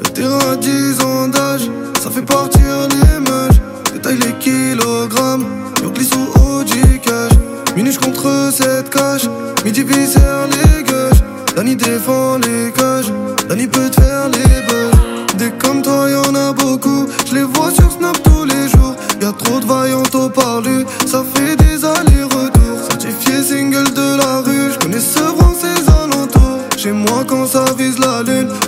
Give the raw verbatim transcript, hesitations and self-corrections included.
Le terrain à dix ans d'âge, ça fait partir les meuches. Détaille les kilogrammes, yo glisse au O G cash. Minute contre cette cache, midi serre les gueuches. Dani défend les cages, Dani peut te faire les buzz. Des comme toi y'en a beaucoup, je les vois sur Snap tous les jours. Y'a trop de vaillantes au parlu, ça fait des allers-retours. Certifié single de la rue, j'connais Sevran ses alentours. Chez moi quand ça vise la lune,